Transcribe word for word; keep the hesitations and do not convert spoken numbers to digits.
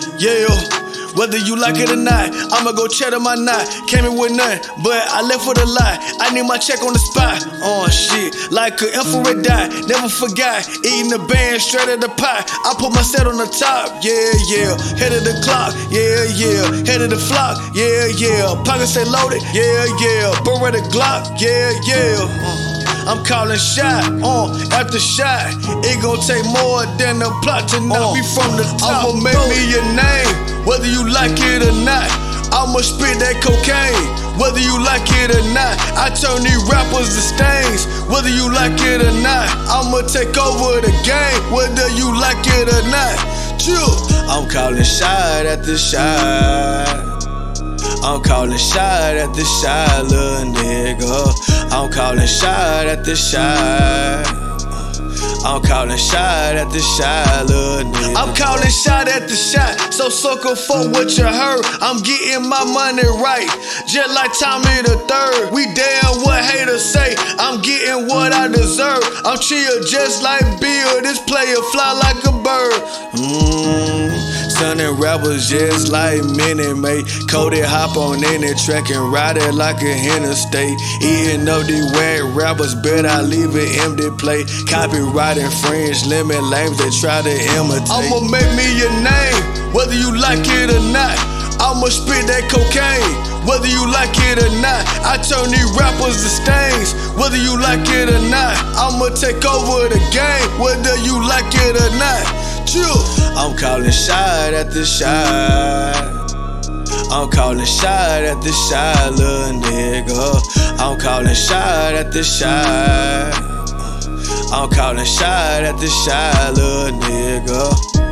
Yeah, whether you like it or not, I'ma go check on my knot. Came in with nothing, but I left with a lot. I need my check on the spot. Oh shit, like an infrared dot. Never forgot, eating the band straight at the pot. I put my set on the top. Yeah, yeah. Head of the clock. Yeah, yeah. Head of the flock. Yeah, yeah. Pockets stay loaded. Yeah, yeah. Beretta Glock. Yeah, yeah. Uh. I'm calling shot, uh, after shot. It gon' take more than a plot to knock me from the top. I'ma make me a name, whether you like it or not. I'ma spit that cocaine, whether you like it or not. I turn these rappers to stains, whether you like it or not. I'ma take over the game, whether you like it or not. Chill. I'm calling shot after shot. I'm calling shot at the shot, little nigga. I'm calling shot at the shot. I'm calling shot at the shot, little nigga. I'm calling shot at the shot. So sucker for what you heard. I'm getting my money right, just like Tommy the Third. We damn what haters say. I'm getting what I deserve. I'm chill just like Bill. This player fly like a bird. Mmm. Stunning rappers just like Minnie May. Cody hop on any track and ride it like a interstate. Eating up these whack rappers, bet I leave it empty play. Copyright infringe, limit lames they try to imitate. I'ma make me a name, whether you like it or not. I'ma spit that cocaine, whether you like it or not. I turn these rappers to stains, whether you like it or not. I'ma take over the game, whether you like it or not. Chill. I'm calling shot at the shot. I'm calling shot at the shot, little nigga. I'm calling shot at the shot. I'm calling shot at the shot, little nigga.